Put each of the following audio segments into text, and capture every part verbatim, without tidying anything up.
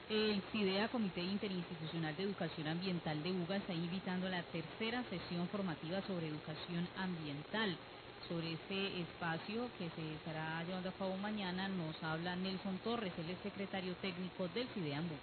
El CIDEA, Comité Interinstitucional de Educación Ambiental de UGA, está invitando a la tercera sesión formativa sobre educación ambiental. Sobre este espacio que se estará llevando a cabo mañana nos habla Nelson Torres, él es secretario técnico del CIDEA en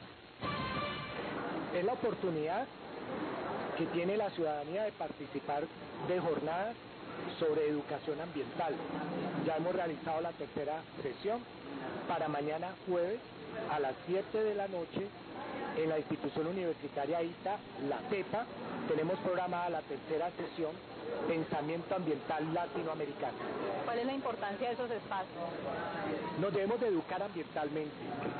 UGA. Es la oportunidad que tiene la ciudadanía de participar de jornadas sobre educación ambiental. Ya hemos realizado la tercera sesión para mañana jueves a las siete de la noche en la institución universitaria ITA, la TEPA. Tenemos programada la tercera sesión, Pensamiento Ambiental Latinoamericano. ¿Cuál es la importancia de esos espacios? Nos debemos de educar ambientalmente.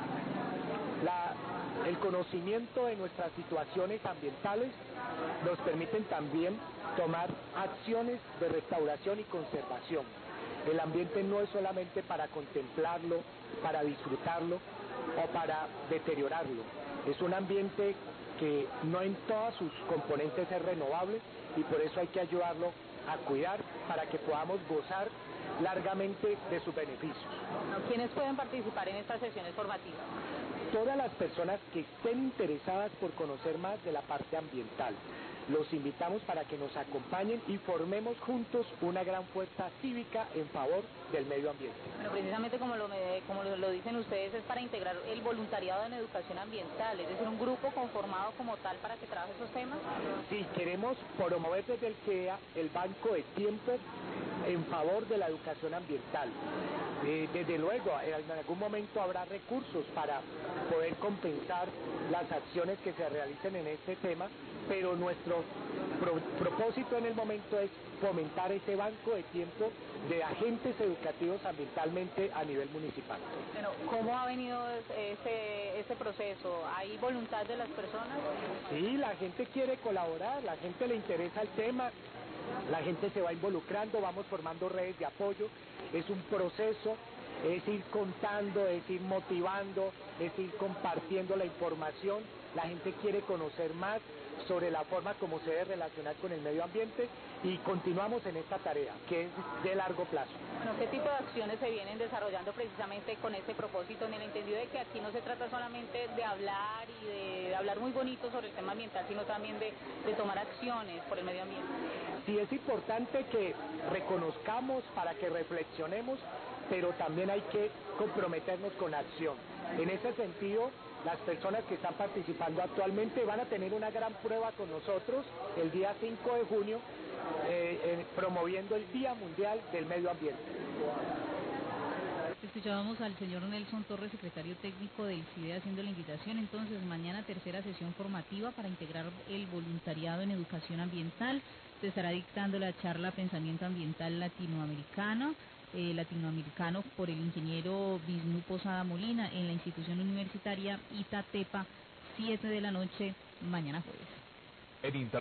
La, el conocimiento de nuestras situaciones ambientales nos permiten también tomar acciones de restauración y conservación. El ambiente no es solamente para contemplarlo, para disfrutarlo o para deteriorarlo. Es un ambiente que no en todas sus componentes es renovable y por eso hay que ayudarlo a cuidar para que podamos gozar largamente de sus beneficios. ¿Quiénes pueden participar en estas sesiones formativas? Todas las personas que estén interesadas por conocer más de la parte ambiental. Los invitamos para que nos acompañen y formemos juntos una gran fuerza cívica en favor del medio ambiente. Bueno, precisamente como lo, como lo dicen ustedes, es para integrar el voluntariado en educación ambiental, es decir, un grupo conformado como tal para que trabaje esos temas. Sí, queremos promover desde el CIDEA el banco de tiempo en favor de la educación ambiental. Eh, desde luego, en algún momento habrá recursos para poder compensar las acciones que se realicen en este tema, pero nuestro pro propósito en el momento es fomentar ese banco de tiempo de agentes educativos ambientalmente a nivel municipal. Bueno, ¿cómo ha venido ese, ese proceso? ¿Hay voluntad de las personas? Sí, la gente quiere colaborar, la gente le interesa el tema, la gente se va involucrando, vamos formando redes de apoyo, es un proceso, es ir contando, es ir motivando, es ir compartiendo la información, la gente quiere conocer más sobre la forma como se debe relacionar con el medio ambiente y continuamos en esta tarea, que es de largo plazo. Bueno, ¿qué tipo de acciones se vienen desarrollando precisamente con este propósito, en el entendido de que aquí no se trata solamente de hablar y de, de hablar muy bonito sobre el tema ambiental, sino también de, de tomar acciones por el medio ambiente? Sí, es importante que reconozcamos para que reflexionemos, pero también hay que comprometernos con acción. En ese sentido, las personas que están participando actualmente van a tener una gran prueba con nosotros el día cinco de junio, eh, eh, promoviendo el Día Mundial del Medio Ambiente. Escuchábamos al señor Nelson Torres, secretario técnico del CIDEA, haciendo la invitación. Entonces, mañana tercera sesión formativa para integrar el voluntariado en educación ambiental. Se estará dictando la charla Pensamiento Ambiental Latinoamericano, eh, latinoamericano por el ingeniero Visnú Posada Molina en la institución universitaria ITA-TEPA, siete de la noche, mañana jueves.